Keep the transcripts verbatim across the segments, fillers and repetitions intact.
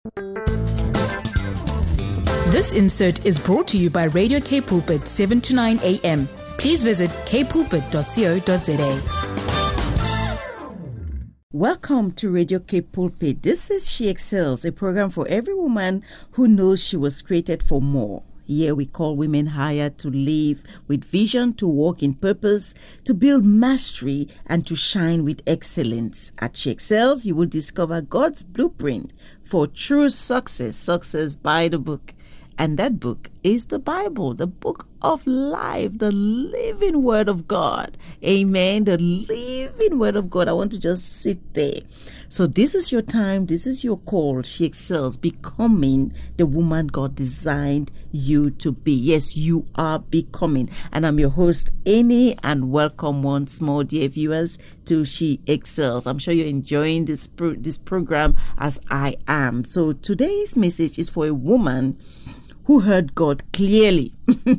This insert is brought to you by Radio K Pulpit, seven to nine a.m. Please visit k pulpit dot co dot za. Welcome to Radio K Pulpit. This is She Excels, a program for every woman who knows she was created for more. Here we call women higher to live with vision, to walk in purpose, to build mastery, and to shine with excellence. At She Excels, you will discover God's blueprint for true success, success by the book. And that book is the Bible, the book of life, the living word of God. Amen. The living word of God. I want to just sit there. So this is your time. This is your call. She Excels, becoming the woman God designed you to be. Yes, you are becoming. And I'm your host, Annie, and welcome once more, dear viewers, to She Excels. I'm sure you're enjoying this, pro- this program as I am. So today's message is for a woman who heard God clearly,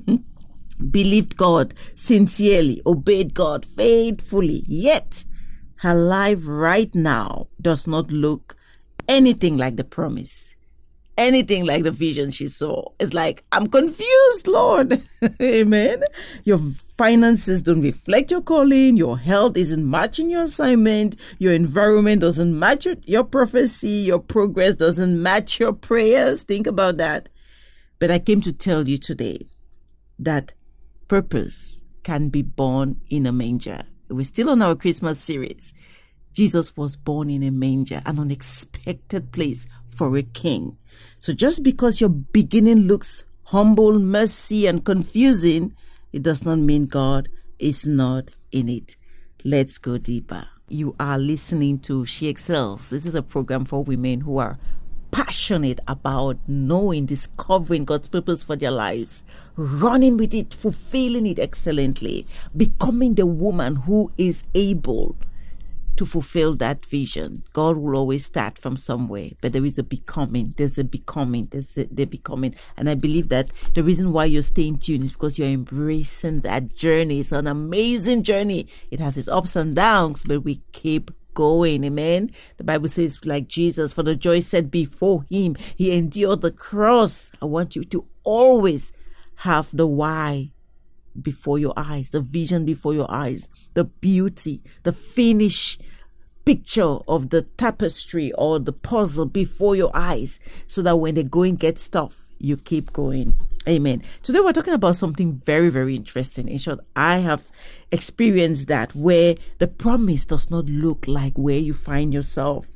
believed God sincerely, obeyed God faithfully, yet her life right now does not look anything like the promise, anything like the vision she saw. It's like, I'm confused, Lord. Amen. Your finances don't reflect your calling. Your health isn't matching your assignment. Your environment doesn't match your, your prophecy. Your progress doesn't match your prayers. Think about that. But I came to tell you today that purpose can be born in a manger. We're still on our Christmas series. Jesus was born in a manger, an unexpected place for a king. So just because your beginning looks humble, messy, and confusing, it does not mean God is not in it. Let's go deeper. You are listening to She Excels. This is a program for women who are passionate about knowing, discovering God's purpose for their lives, running with it, fulfilling it excellently, becoming the woman who is able to fulfill that vision. God will always start from somewhere, but there is a becoming. There's a becoming. There's a, the becoming. And I believe that the reason why you're staying tuned is because you're embracing that journey. It's an amazing journey. It has its ups and downs, but we keep going. Amen. The Bible says, like Jesus, for the joy set before him, he endured the cross. I want you to always have the why before your eyes, the vision before your eyes, the beauty, the finish picture of the tapestry or the puzzle before your eyes, so that when the going gets tough, you keep going. Amen. Today we're talking about something very, very interesting. In short, I have experienced that where the promise does not look like where you find yourself.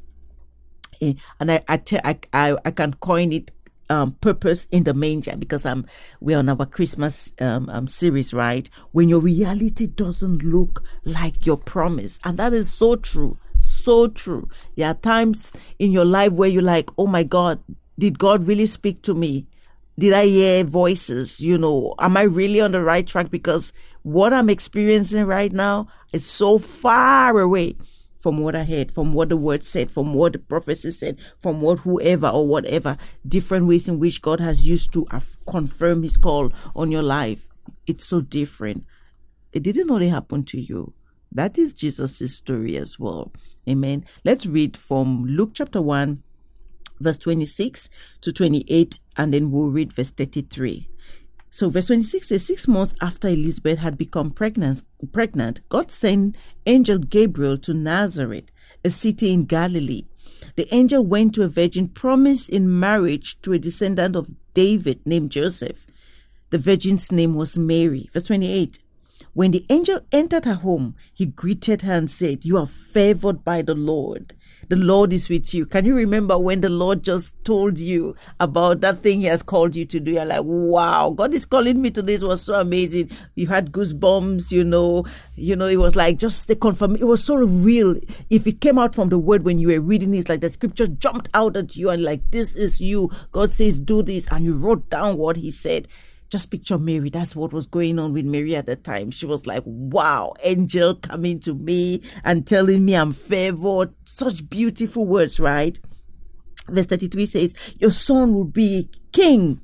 And I I, te- I, I, I can coin it um, purpose in the manger, because I'm we're on our Christmas um, um, series, right? When your reality doesn't look like your promise. And that is so true. So true. There are times in your life where you're like, oh my God, did God really speak to me? Did I hear voices? You know, am I really on the right track? Because what I'm experiencing right now is so far away from what I heard, from what the word said, from what the prophecy said, from what whoever or whatever, different ways in which God has used to confirm his call on your life. It's so different. It didn't only happen to you. That is Jesus' story as well. Amen. Let's read from Luke chapter one, verse twenty-six to twenty-eight, and then we'll read verse thirty-three. So verse twenty-six says, six months after Elizabeth had become pregnant, pregnant, God sent angel Gabriel to Nazareth, a city in Galilee. The angel went to a virgin promised in marriage to a descendant of David named Joseph. The virgin's name was Mary. Verse twenty-eight. When the angel entered her home, he greeted her and said, "You are favored by the Lord. The Lord is with you." Can you remember when the Lord just told you about that thing he has called you to do? You're like, wow, God is calling me to this. It was so amazing. You had goosebumps, you know, you know, it was like just the confirm. It was so real. If it came out from the word when you were reading it, it's like the scripture jumped out at you and like, this is you. God says, do this. And you wrote down what he said. Just picture Mary. That's what was going on with Mary at the time. She was like, wow, angel coming to me and telling me I'm favored. Such beautiful words, right? Verse thirty-three says, your son will be king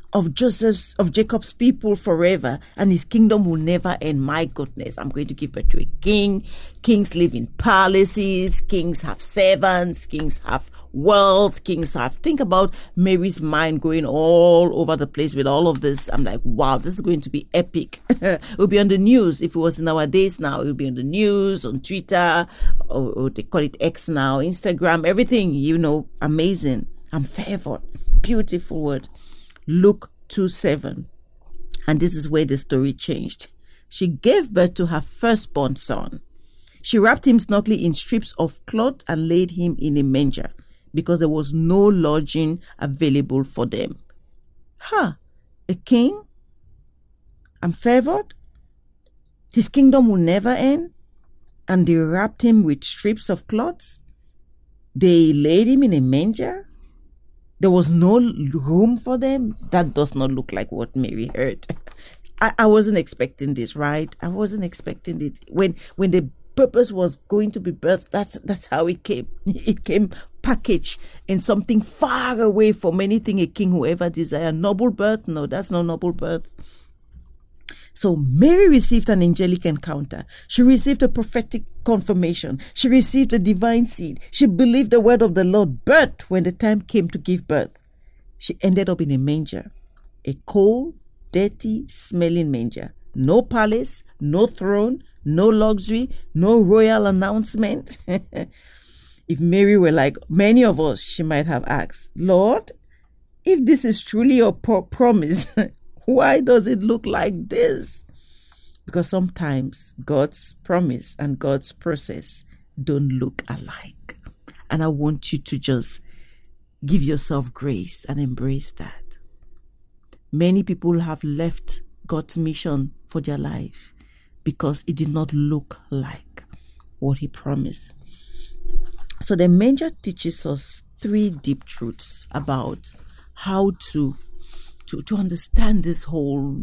of Joseph's, of Jacob's people forever, and his kingdom will never end. My goodness, I'm going to give birth to a king. Kings live in palaces. Kings have servants. Kings have wealth. Kings have, think about Mary's mind going all over the place with all of this. I'm like, wow, this is going to be epic. It will be on the news. If it was in our days now, it will be on the news, on Twitter, or, or they call it X now, Instagram, everything, you know, amazing. I'm favored. Beautiful word. Luke two seven. And this is where the story changed. She gave birth to her firstborn son. She wrapped him snugly in strips of cloth and laid him in a manger, because there was no lodging available for them. Huh, a king? I'm favored? His kingdom will never end? And they wrapped him with strips of cloths? They laid him in a manger? There was no room for them? That does not look like what Mary heard. I, I wasn't expecting this, right? I wasn't expecting it. When when the purpose was going to be birthed, that's that's how it came. It came packaged in something far away from anything a king who ever desired. Noble birth? No, that's no noble birth. So Mary received an angelic encounter. She received a prophetic confirmation. She received a divine seed. She believed the word of the Lord. But when the time came to give birth, she ended up in a manger, a cold, dirty, smelling manger. No palace, no throne, no luxury, no royal announcement. If Mary were like many of us, she might have asked, Lord, if this is truly your pro- promise, why does it look like this? Because sometimes God's promise and God's process don't look alike. And I want you to just give yourself grace and embrace that. Many people have left God's mission for their life because it did not look like what he promised. So the manger teaches us three deep truths about how to To, to understand this whole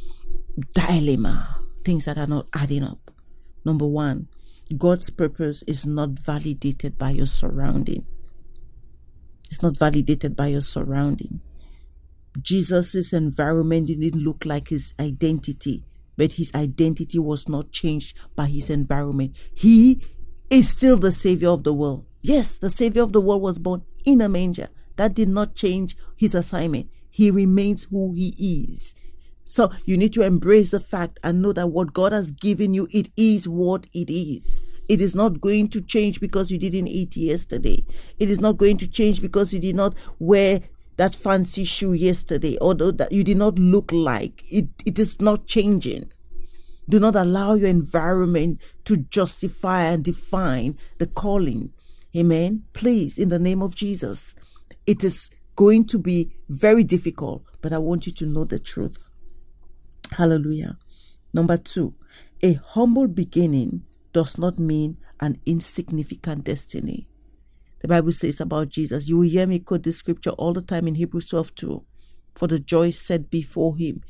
dilemma, things that are not adding up. Number one, God's purpose is not validated by your surrounding. It's not validated by your surrounding. Jesus' environment didn't look like his identity, but his identity was not changed by his environment. He is still the Savior of the world. Yes, the Savior of the world was born in a manger. That did not change his assignment. He remains who he is. So you need to embrace the fact and know that what God has given you, it is what it is. It is not going to change because you didn't eat yesterday. It is not going to change because you did not wear that fancy shoe yesterday, although that you did not look like. It, it is not changing. Do not allow your environment to justify and define the calling. Amen. Please, in the name of Jesus. It is going to be very difficult, but I want you to know the truth. Hallelujah. Number two, a humble beginning does not mean an insignificant destiny. The Bible says about Jesus, you will hear me quote this scripture all the time in Hebrews twelve two. For the joy set before him,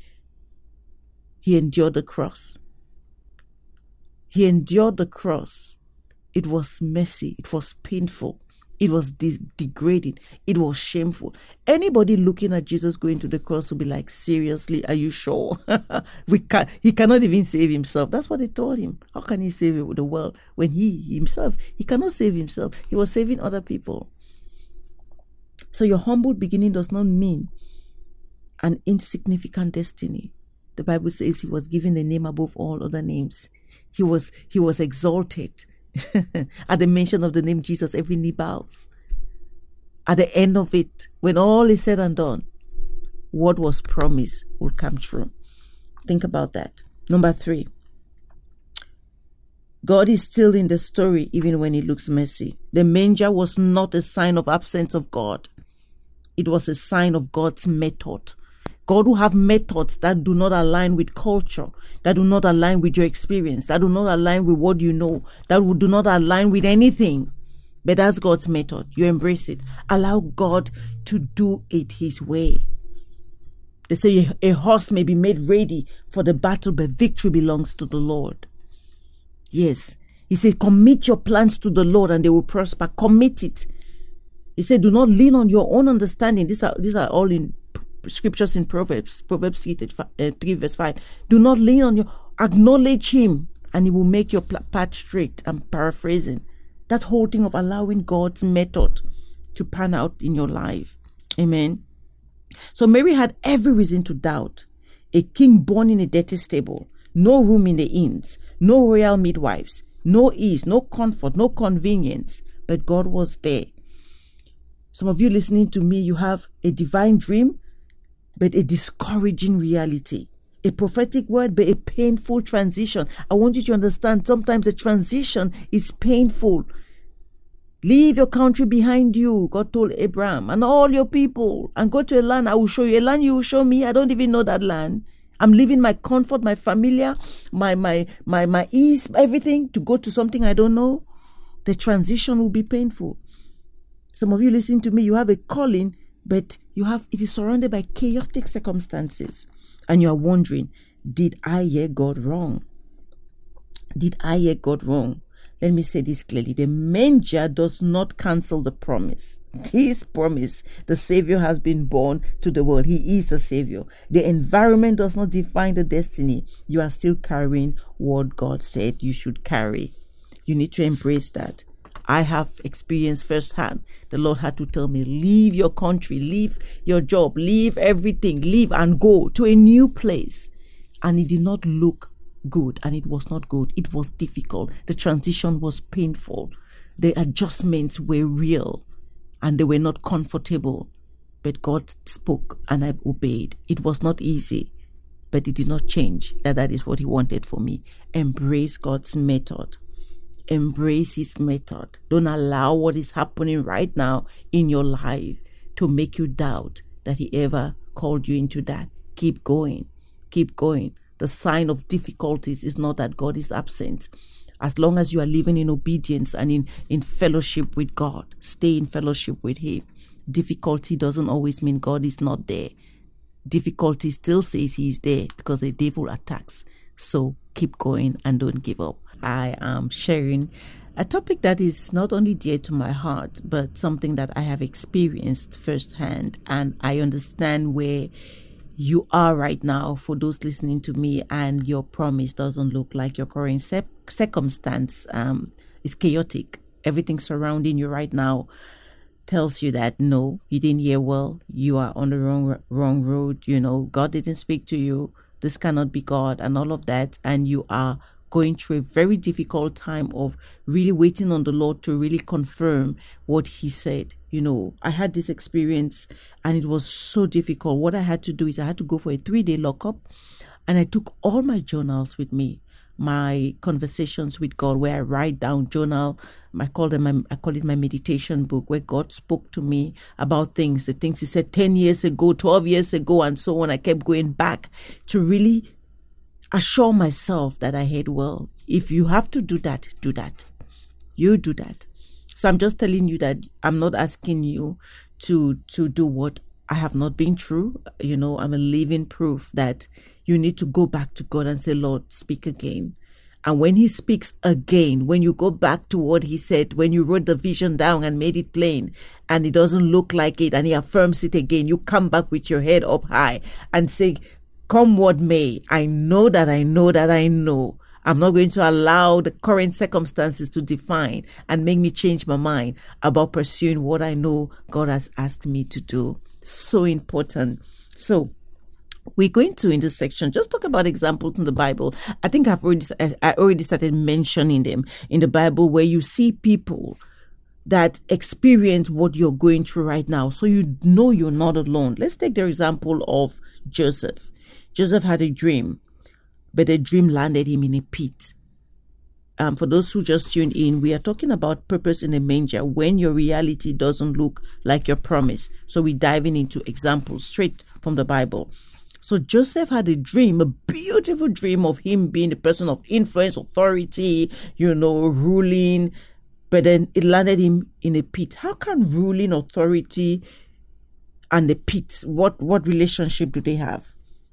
he endured the cross. He endured the cross. It was messy. It was painful. It was de- degrading. It was shameful. Anybody looking at Jesus going to the cross will be like, seriously, are you sure? we can He cannot even save himself. That's what they told him. How can he save the world when he himself, he cannot save himself. He was saving other people. So your humble beginning does not mean an insignificant destiny. The Bible says he was given a name above all other names. He was, he was exalted. At the mention of the name Jesus, every knee bows. At the end of it, when all is said and done, what was promised will come true. Think about that. Number three, God is still in the story even when it looks messy. The manger was not a sign of absence of God. It was a sign of God's method. God will have methods that do not align with culture, that do not align with your experience, that do not align with what you know, that do not align with anything. But that's God's method. You embrace it. Allow God to do it his way. They say a horse may be made ready for the battle, but victory belongs to the Lord. Yes. He said, commit your plans to the Lord and they will prosper. Commit it. He said, do not lean on your own understanding. These are, these are all in scriptures in Proverbs, Proverbs three verse five. Do not lean on your, acknowledge him and he will make your path straight. I'm paraphrasing. That whole thing of allowing God's method to pan out in your life. Amen. So Mary had every reason to doubt. A king born in a dirty stable, no room in the inns, no royal midwives, no ease, no comfort, no convenience, but God was there. Some of you listening to me, you have a divine dream, but a discouraging reality. A prophetic word, but a painful transition. I want you to understand, sometimes a transition is painful. Leave your country behind you, God told Abraham, and all your people, and go to a land I will show you. A land you will show me. I don't even know that land. I'm leaving my comfort, my familiar, my my my my ease, everything, to go to something I don't know. The transition will be painful. Some of you listening to me, you have a calling, but you have it is surrounded by chaotic circumstances, and you are wondering, did I hear God wrong? Did I hear God wrong? Let me say this clearly. The manger does not cancel the promise. This promise, the Savior has been born to the world. He is the Savior. The environment does not define the destiny. You are still carrying what God said you should carry. You need to embrace that. I have experienced firsthand. The Lord had to tell me, leave your country, leave your job, leave everything, leave and go to a new place. And it did not look good, and it was not good. It was difficult. The transition was painful. The adjustments were real, and they were not comfortable. But God spoke, and I obeyed. It was not easy, but it did not change that that is what He wanted for me. Embrace God's method. Embrace His method. Don't allow what is happening right now in your life to make you doubt that He ever called you into that. Keep going. Keep going. The sign of difficulties is not that God is absent. As long as you are living in obedience and in, in fellowship with God, stay in fellowship with Him. Difficulty doesn't always mean God is not there. Difficulty still says He is there because the devil attacks. So keep going and don't give up. I am sharing a topic that is not only dear to my heart, but something that I have experienced firsthand, and I understand where you are right now. For those listening to me, and your promise doesn't look like your current circumstance um, is chaotic. Everything surrounding you right now tells you that no, you didn't hear well. You are on the wrong wrong road. You know, God didn't speak to you. This cannot be God, and all of that. And you are going through a very difficult time of really waiting on the Lord to really confirm what He said. You know, I had this experience and it was so difficult. What I had to do is I had to go for a three-day lockup, and I took all my journals with me, my conversations with God, where I write down journal. I call them my, I call it my meditation book, where God spoke to me about things, the things He said ten years ago, twelve years ago, and so on. I kept going back to really assure myself that I heard well. If you have to do that, do that. You do that. So I'm just telling you that I'm not asking you to to do what I have not been through. You know, I'm a living proof that you need to go back to God and say, Lord, speak again. And when He speaks again, when you go back to what He said, when you wrote the vision down and made it plain, and it doesn't look like it, and He affirms it again, you come back with your head up high and say, come what may, I know that I know that I know. I'm not going to allow the current circumstances to define and make me change my mind about pursuing what I know God has asked me to do. So important. So we're going to, in this section, just talk about examples in the Bible. I think I've already, I already started mentioning them in the Bible, where you see people that experience what you're going through right now. So you know you're not alone. Let's take the example of Joseph. Joseph had a dream, but the dream landed him in a pit. Um, for those who just tuned in, we are talking about purpose in a manger, when your reality doesn't look like your promise. So we're diving into examples straight from the Bible. So Joseph had a dream, a beautiful dream of him being a person of influence, authority, you know, ruling, but then it landed him in a pit. How can ruling, authority, and the pit, what, what relationship do they have?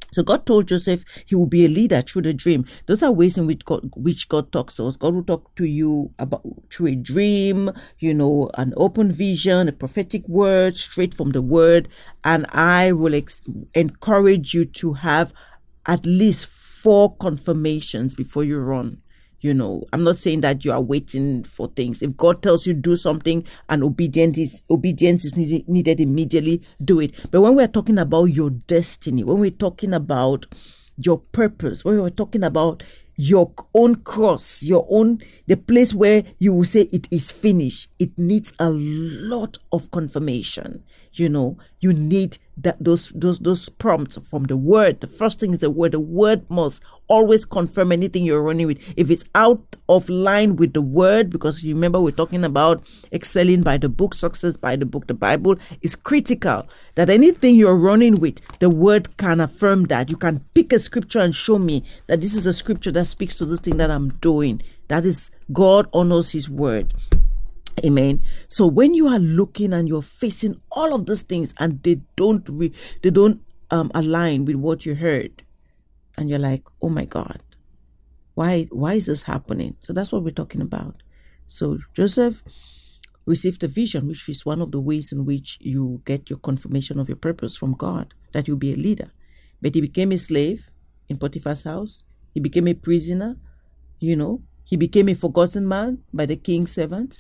So God told Joseph he will be a leader through the dream. Those are ways in which God, which God talks to us. God will talk to you about through a dream, you know, an open vision, a prophetic word straight from the word. And I will ex- encourage you to have at least four confirmations before you run. You know, I'm not saying that you are waiting for things. If God tells you do something and obedience is obedience is needed, needed immediately, do it. But when we're talking about your destiny, when we're talking about your purpose, when we're talking about your own cross, your own, the place where you will say it is finished, it needs a lot of confirmation. You know, you need that those those those prompts from the word. The first thing is the word. The word must always confirm anything you're running with. If it's out of line with the word, because you remember we're talking about excelling by the book, success by the book, the Bible is critical that anything you're running with, the word can affirm that. You can pick a scripture and show me that this is a scripture that speaks to this thing that I'm doing. That is, God honors his word. Amen. So when you are looking and you're facing all of these things and they don't re- they don't um, align with what you heard, and you're like, oh my God, why why is this happening? So that's what we're talking about. So Joseph received a vision, which is one of the ways in which you get your confirmation of your purpose from God, that you'll be a leader. But he became a slave in Potiphar's house. He became a prisoner, you know. He became a forgotten man by the king's servants.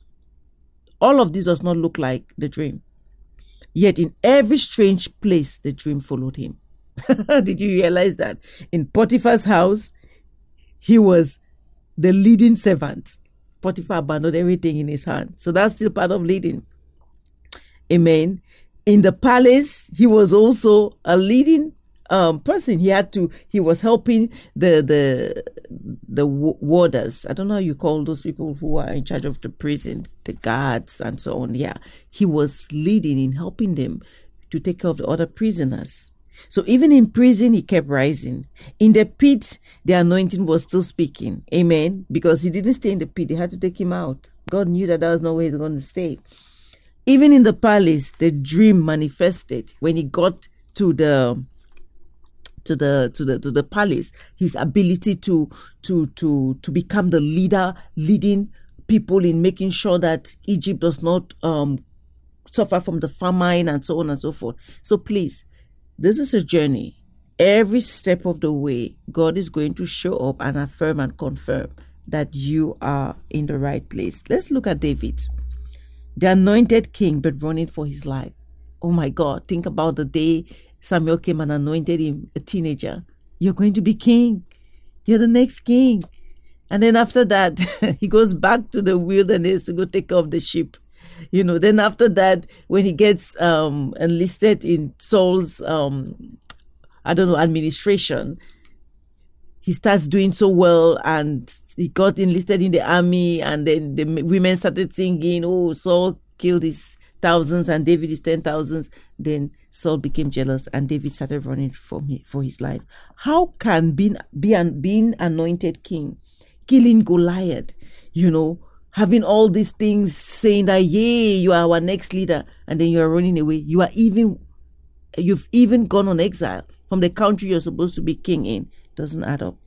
All of this does not look like the dream. Yet in every strange place, the dream followed him. Did you realize that? In Potiphar's house, he was the leading servant. Potiphar abandoned everything in his hand. So that's still part of leading. Amen. In the palace, he was also a leading um, person. He had to, he was helping the, the, the warders. I don't know how you call those people who are in charge of the prison, the guards and so on. Yeah. He was leading in helping them to take care of the other prisoners. So even in prison, he kept rising. In the pit, the anointing was still speaking. Amen. Because he didn't stay in the pit. They had to take him out. God knew that that was not where he was going to stay. Even in the palace, the dream manifested when he got to the to the to the to the palace. His ability to to to to become the leader, leading people in making sure that Egypt does not um suffer from the famine and so on and so forth. So please, this is a journey. Every step of the way, God is going to show up and affirm and confirm that you are in the right place. Let's look at David, the anointed king, but running for his life. Oh my God, think about the day Samuel came and anointed him, a teenager. You're going to be king. You're the next king. And then after that, he goes back to the wilderness to go take care of the sheep. You know, then after that, when he gets um, enlisted in Saul's, um, I don't know, administration, he starts doing so well and he got enlisted in the army, and then the women started singing, oh, Saul killed his thousands and David is ten thousands. Then Saul became jealous and David started running for, me, for his life. How can being, being, being anointed king, killing Goliath, you know, having all these things saying that, yay, you are our next leader, and then you are running away. You are even, you've even gone on exile from the country you're supposed to be king in. Doesn't add up.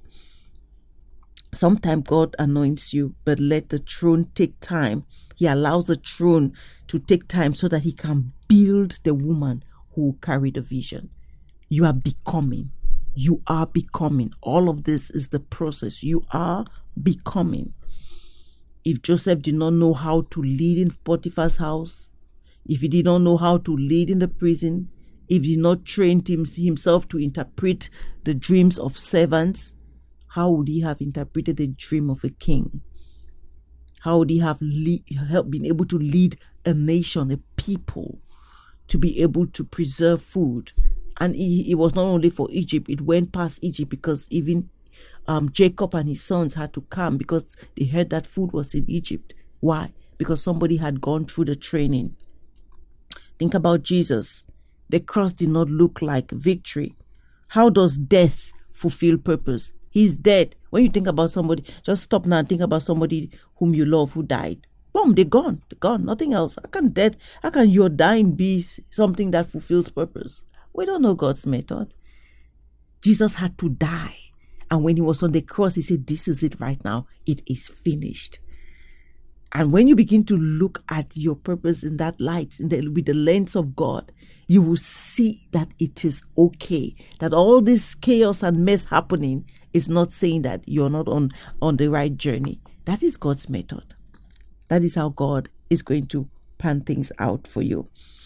Sometimes God anoints you, but let the throne take time. He allows the throne to take time so that he can build the woman who will carry the vision. You are becoming. You are becoming. All of this is the process. You are becoming. If Joseph did not know how to lead in Potiphar's house, if he did not know how to lead in the prison, if he did not train him, himself to interpret the dreams of servants, how would he have interpreted the dream of a king? How would he have lead, help, been able to lead a nation, a people, to be able to preserve food? And it was not only for Egypt, it went past Egypt, because even um, Jacob and his sons had to come because they heard that food was in Egypt. Why? Because somebody had gone through the training. Think about Jesus. The cross did not look like victory. How does death fulfill purpose? He's dead. When you think about somebody, just stop now and think about somebody whom you love who died. Boom, they're gone. They're gone. Nothing else. How can death, how can your dying be something that fulfills purpose? We don't know God's method. Jesus had to die. And when he was on the cross, he said, this is it right now. It is finished. And when you begin to look at your purpose in that light, in the, with the lens of God, you will see that it is okay. That all this chaos and mess happening is not saying that you're not on, on the right journey. That is God's method. That is how God is going to pan things out for you.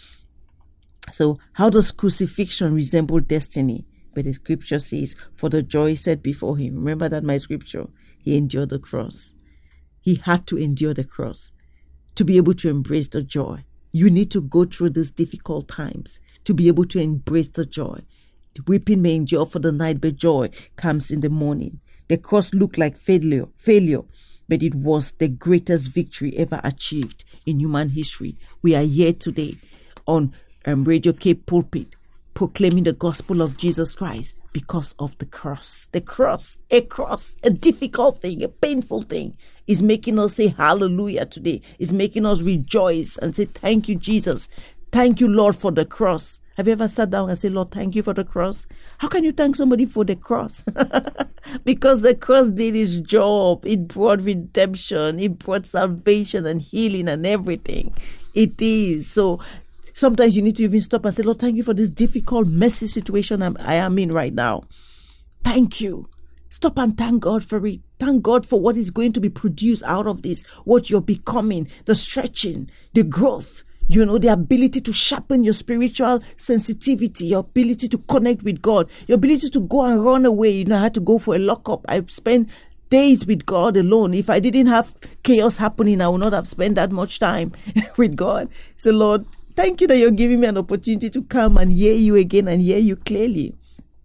So how does crucifixion resemble destiny? But the scripture says, for the joy set before him. Remember that my scripture. He endured the cross. He had to endure the cross to be able to embrace the joy. You need to go through these difficult times to be able to embrace the joy. The weeping may endure for the night, but joy comes in the morning. The cross looked like failure, failure, but it was the greatest victory ever achieved in human history. We are here today on um, Radio Cape Pulpit, proclaiming the gospel of Jesus Christ because of the cross. The cross, a cross, a difficult thing, a painful thing, is making us say hallelujah today. Is making us rejoice and say, thank you, Jesus. Thank you, Lord, for the cross. Have you ever sat down and said, Lord, thank you for the cross? How can you thank somebody for the cross? Because the cross did its job. It brought redemption. It brought salvation and healing and everything. It is. So sometimes you need to even stop and say, Lord, thank you for this difficult, messy situation I'm, I am in right now. Thank you. Stop and thank God for it. Thank God for what is going to be produced out of this, what you're becoming, the stretching, the growth, you know, the ability to sharpen your spiritual sensitivity, your ability to connect with God, your ability to go and run away. You know, I had to go for a lockup. I spent days with God alone. If I didn't have chaos happening, I would not have spent that much time with God. So, Lord, thank you that you're giving me an opportunity to come and hear you again and hear you clearly.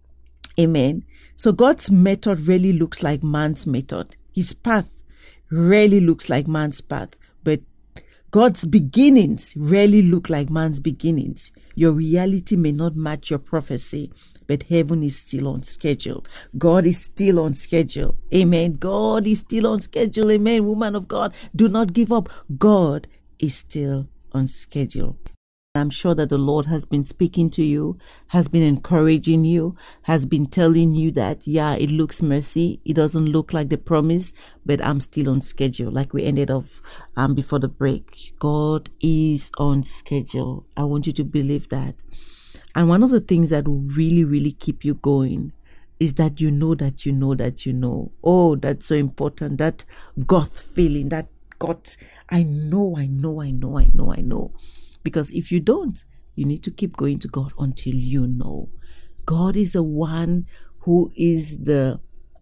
Amen. So God's method really looks like man's method. His path really looks like man's path. But God's beginnings really look like man's beginnings. Your reality may not match your prophecy, but heaven is still on schedule. God is still on schedule. Amen. God is still on schedule. Amen. Woman of God, do not give up. God is still on schedule. I'm sure that the Lord has been speaking to you, has been encouraging you, has been telling you that, yeah, it looks messy. It doesn't look like the promise, but I'm still on schedule, like we ended off um, before the break. God is on schedule. I want you to believe that. And one of the things that will really, really keep you going is that you know that you know that you know. Oh, that's so important. That gut feeling, that gut, I know, I know, I know, I know, I know. Because if you don't, you need to keep going to God until you know. God is the one who is the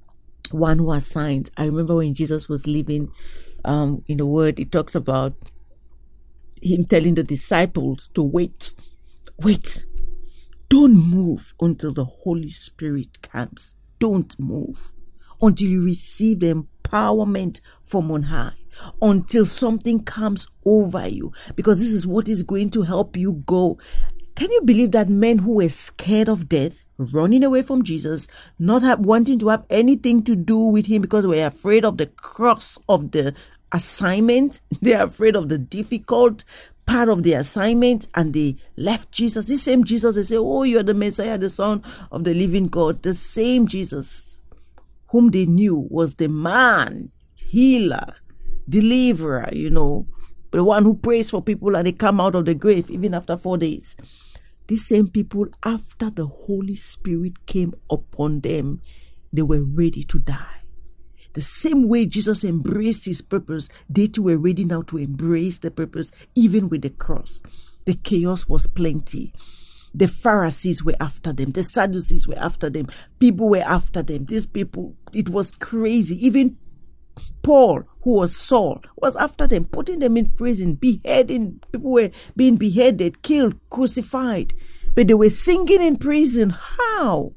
one who assigns. I remember when Jesus was living um, in the Word, it talks about him telling the disciples to wait. Wait. Don't move until the Holy Spirit comes. Don't move until you receive the empowerment from on high. Until something comes over you, because this is what is going to help you go. Can you believe that men who were scared of death, running away from Jesus, not have, wanting to have anything to do with him because they were afraid of the cross of the assignment, they are afraid of the difficult part of the assignment, and they left Jesus. This same Jesus, they say, oh, you're the Messiah, the Son of the living God. The same Jesus whom they knew was the man, healer, deliverer, you know, the one who prays for people and they come out of the grave even after four days. These same people, after the Holy Spirit came upon them, they were ready to die. The same way Jesus embraced his purpose, they too were ready now to embrace the purpose, even with the cross. The chaos was plenty. The Pharisees were after them. The Sadducees were after them. People were after them. These people, it was crazy. Even Paul, who was Saul, was after them, putting them in prison, beheading. People were being beheaded, killed, crucified. But they were singing in prison. How?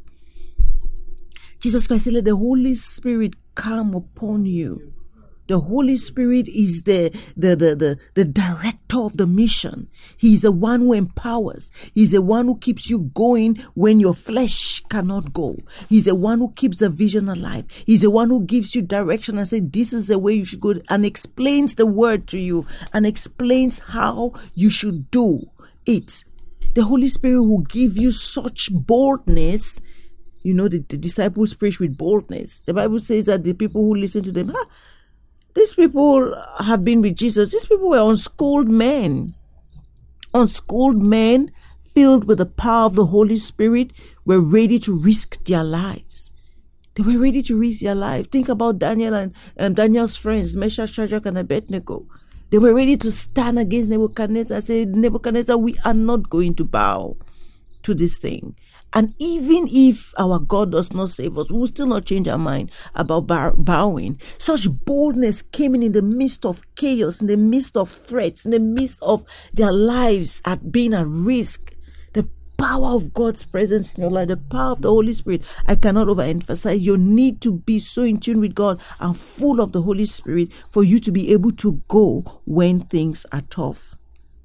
Jesus Christ said, let the Holy Spirit come upon you. The Holy Spirit is the, the, the, the, the director of the mission. He's the one who empowers. He's the one who keeps you going when your flesh cannot go. He's the one who keeps the vision alive. He's the one who gives you direction and says, this is the way you should go, and explains the word to you and explains how you should do it. The Holy Spirit will give you such boldness You know, the, the disciples preached with boldness. The Bible says that the people who listen to them, ah, these people have been with Jesus. These people were unschooled men. Unschooled men filled with the power of the Holy Spirit were ready to risk their lives. They were ready to risk their life. Think about Daniel and, and Daniel's friends, Meshach, Shadrach, and Abednego. They were ready to stand against Nebuchadnezzar and say, Nebuchadnezzar, we are not going to bow to this thing. And even if our God does not save us, we will still not change our mind about bow- bowing. Such boldness came in in the midst of chaos, in the midst of threats, in the midst of their lives at being at risk. The power of God's presence in your life, the power of the Holy Spirit. I cannot overemphasize your need to be so in tune with God and full of the Holy Spirit for you to be able to go when things are tough.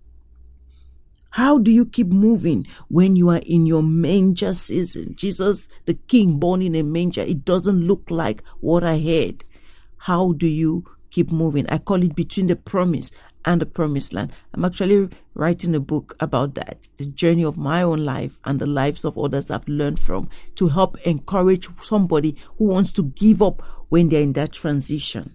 How do you keep moving when you are in your manger season? Jesus, the King born in a manger, it doesn't look like what I heard. How do you keep moving? I call it between the promise and the promised land. I'm actually writing a book about that, the journey of my own life and the lives of others I've learned from, to help encourage somebody who wants to give up when they're in that transition.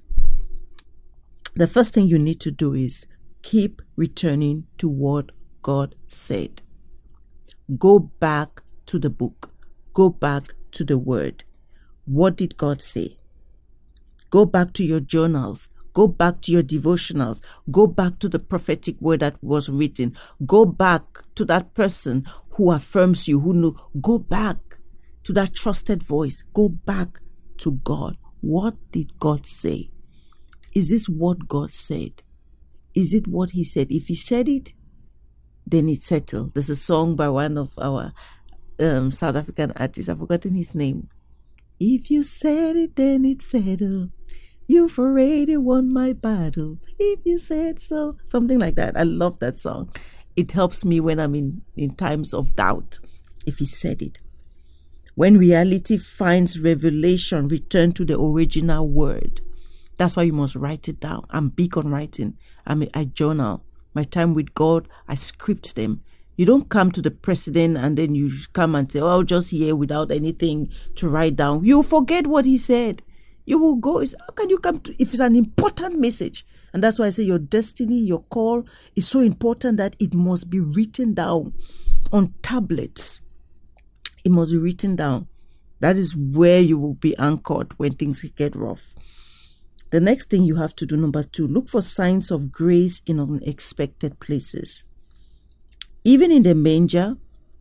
The first thing you need to do is keep returning to what God said. Go back to the book. Go back to the word. What did God say? Go back to your journals. Go back to your devotionals. Go back to the prophetic word that was written. Go back to that person who affirms you, who knew. Go back to that trusted voice. Go back to God. What did God say? Is this what God said? Is it what he said? If he said it, then it's settled. There's a song by one of our um, South African artists. I've forgotten his name. If you said it, then it's settled. You've already won my battle. If you said so. Something like that. I love that song. It helps me when I'm in, in times of doubt. If he said it. When reality finds revelation, return to the original word. That's why you must write it down. I'm big on writing. I mean, I journal. My time with God, I script them. You don't come to the president and then you come and say, oh, I'll just hear without anything to write down. You forget what he said. You will go, how can you come to, if it's an important message? And that's why I say your destiny, your call is so important that it must be written down on tablets. It must be written down. That is where you will be anchored when things get rough. The next thing you have to do, number two, look for signs of grace in unexpected places. Even in the manger,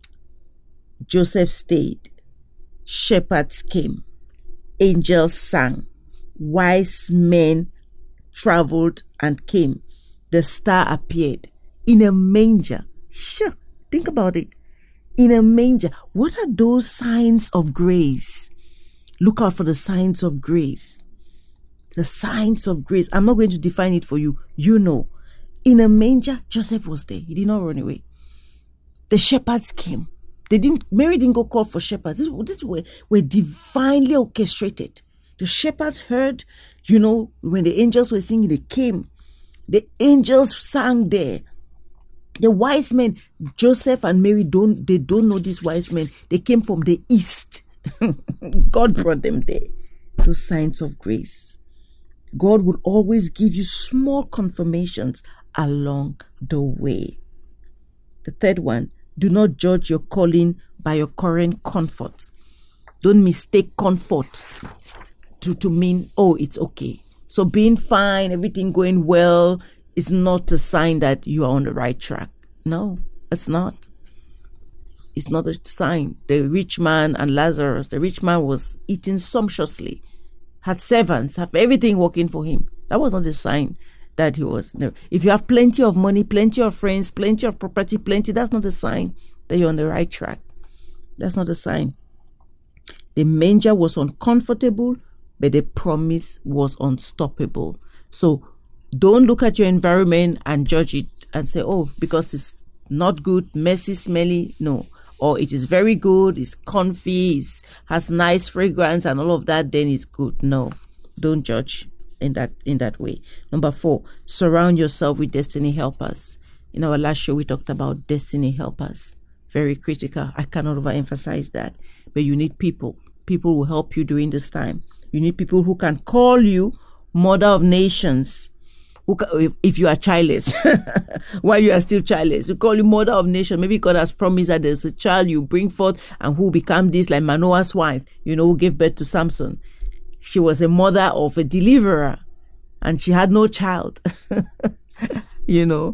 Joseph stayed. Shepherds came. Angels sang. Wise men traveled and came. The star appeared. In a manger. Sure, think about it. In a manger. What are those signs of grace? Look out for the signs of grace. The signs of grace. I'm not going to define it for you. You know. In a manger, Joseph was there. He did not run away. The shepherds came. They didn't, Mary didn't go call for shepherds. This, this were, were divinely orchestrated. The shepherds heard, you know, when the angels were singing, they came. The angels sang there. The wise men, Joseph and Mary, don't they don't know these wise men. They came from the east. God brought them there. Those signs of grace. God will always give you small confirmations along the way. The third one, do not judge your calling by your current comfort. Don't mistake comfort to, to mean, oh, it's okay. So being fine, everything going well is not a sign that you are on the right track. No, it's not. It's not a sign. The rich man and Lazarus, the rich man was eating sumptuously, had servants, have everything working for him. That was not a sign that he was. No. If you have plenty of money, plenty of friends, plenty of property, plenty, that's not a sign that you're on the right track. That's not a sign. The manger was uncomfortable, but the promise was unstoppable. So don't look at your environment and judge it and say, oh, because it's not good, messy, smelly. No. Or it is very good, it's comfy, it has nice fragrance and all of that, then it's good. No, don't judge in that in that way. Number four, surround yourself with destiny helpers. In our last show, we talked about destiny helpers. Very critical. I cannot overemphasize that. but you need people. People will help you during this time. You need people who can call you mother of nations. Who can, if you are childless, while you are still childless, you call you mother of nations. Maybe God has promised that there's a child you bring forth and who become this, like Manoah's wife, you know, who gave birth to Samson. She was a mother of a deliverer and she had no child, you know.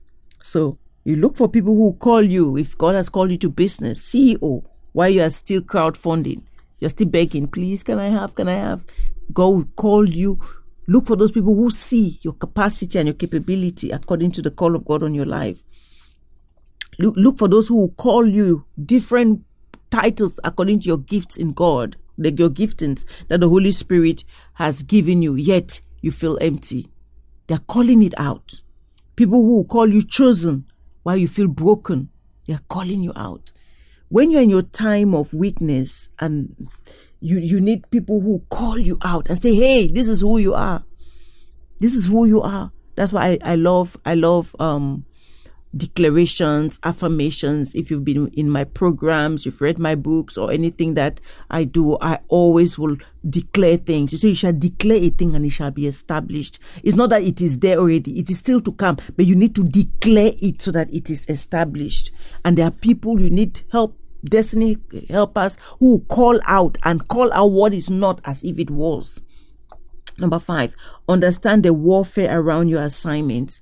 So you look for people who call you. If God has called you to business, C E O, while you are still crowdfunding, you're still begging, please, can I have, can I have? God will call you. Look for those people who see your capacity and your capability according to the call of God on your life. Look, look for those who will call you different titles according to your gifts in God, like your giftings that the Holy Spirit has given you, yet you feel empty. They're calling it out. People who will call you chosen while you feel broken, they're calling you out. When you're in your time of weakness and You you need people who call you out and say, hey, this is who you are. This is who you are. That's why I, I love I love um, declarations, affirmations. If you've been in my programs, you've read my books or anything that I do, I always will declare things. You say you shall declare a thing and it shall be established. It's not that it is there already. It is still to come. But you need to declare it so that it is established. And there are people you need help. Destiny helpers who call out and call out what is not as if it was. Number five, understand the warfare around your assignment.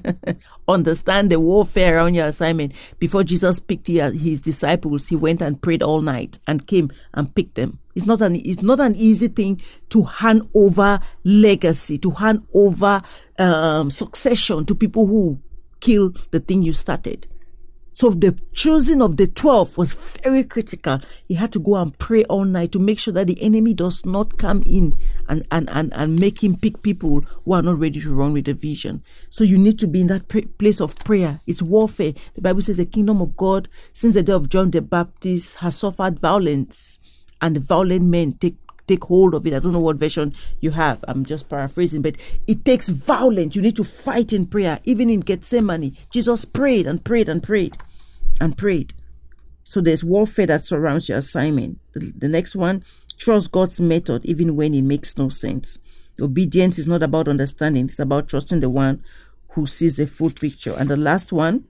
Understand the warfare around your assignment. Before Jesus picked his disciples, he went and prayed all night and came and picked them. It's not an it's not an easy thing to hand over legacy, to hand over um, succession to people who kill the thing you started. So the choosing of the twelve was very critical. He had to go and pray all night to make sure that the enemy does not come in and, and, and, and make him pick people who are not ready to run with the vision. So you need to be in that pr- place of prayer. It's warfare. The Bible says the kingdom of God, since the day of John the Baptist, has suffered violence, and the violent men take take hold of it. I don't know what version you have. I'm just paraphrasing, but it takes violence. You need to fight in prayer. Even in Gethsemane, Jesus prayed and prayed and prayed and prayed. So there's warfare that surrounds your assignment. The, the next one, trust God's method even when it makes no sense. Obedience is not about understanding. It's about trusting the one who sees the full picture. And the last one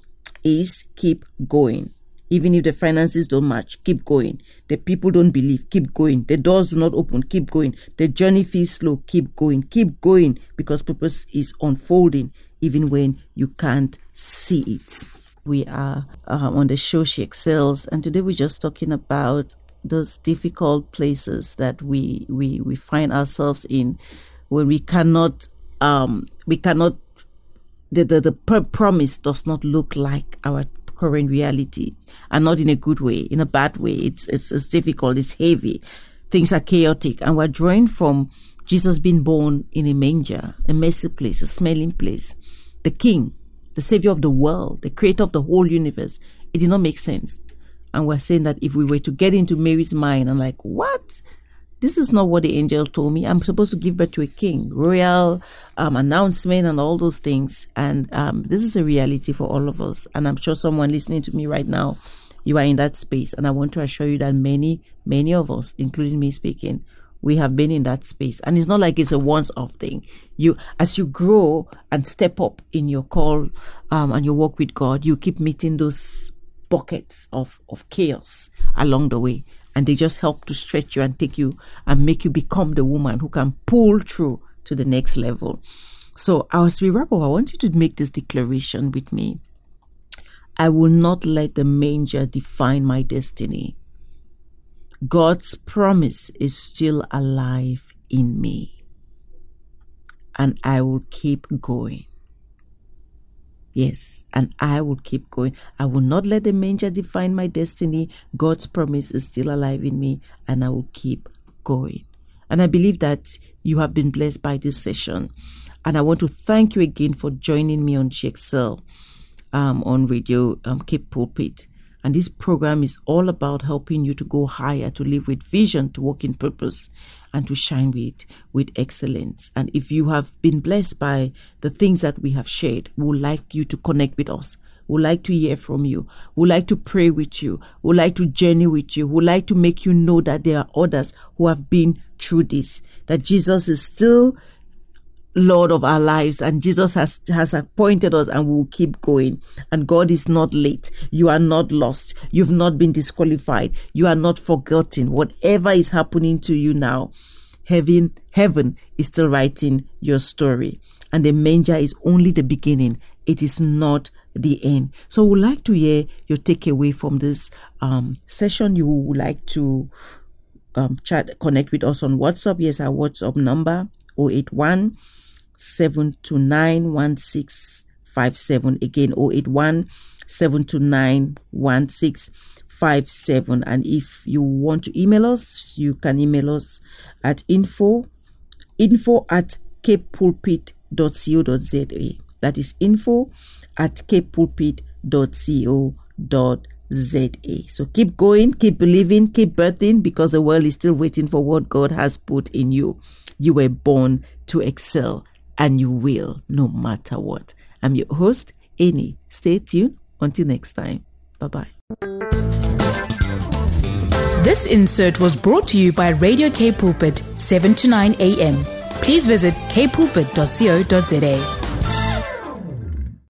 is keep going. Even if the finances don't match, keep going. The people don't believe, keep going. The doors do not open, keep going. The journey feels slow, keep going. Keep going, because purpose is unfolding even when you can't see it. We are uh, on the show She Excels, and today we're just talking about those difficult places that we we we find ourselves in when we cannot um we cannot the the, the promise does not look like our current reality, and not in a good way, in a bad way. It's, it's it's difficult, it's heavy, things are chaotic, and we're drawing from Jesus being born in a manger, a messy place, a smelling place, the King, the Savior of the world, the Creator of the whole universe. It did not make sense. And we're saying that if we were to get into Mary's mind and like, what? This is not what the angel told me. I'm supposed to give birth to a king, royal um, announcement and all those things. And um, this is a reality for all of us. And I'm sure someone listening to me right now, you are in that space. And I want to assure you that many, many of us, including me speaking, we have been in that space. And it's not like it's a once-off thing. You, as you grow and step up in your call um, and your walk with God, you keep meeting those buckets of, of chaos along the way. And they just help to stretch you and take you and make you become the woman who can pull through to the next level. So as we wrap up, I want you to make this declaration with me. I will not let the manger define my destiny. God's promise is still alive in me. And I will keep going. Yes, and I will keep going. I will not let the manger define my destiny. God's promise is still alive in me, and I will keep going. And I believe that you have been blessed by this session. And I want to thank you again for joining me on She Excel um, on Radio um, Cape Pulpit. And this program is all about helping you to go higher, to live with vision, to walk in purpose, and to shine with, with excellence. And if you have been blessed by the things that we have shared, we would like you to connect with us. We'd like to hear from you. We'd like to pray with you. We'd like to journey with you. We'd like to make you know that there are others who have been through this, that Jesus is still Lord of our lives, and Jesus has has appointed us, and we will keep going. And God is not late. You are not lost. You've not been disqualified. You are not forgotten. Whatever is happening to you now, heaven heaven is still writing your story. And the manger is only the beginning. It is not the end. So we'd like to hear your takeaway from this um, session. You would like to um, chat, connect with us on WhatsApp. Yes, our WhatsApp number zero eight one, seven two nine, one six five seven. Again, zero eight one, seven two nine, one six five seven. And if you want to email us, you can email us at info info at cape pulpit dot co dot za. That is info at cape pulpit dot co dot za. So keep going, keep believing, keep birthing, because the world is still waiting for what God has put in you. You were born to excel, and you will, no matter what. I'm your host, Annie. Stay tuned. Until next time. Bye-bye. This insert was brought to you by Radio K Pulpit, seven to nine a.m. Please visit cape pulpit dot co dot za.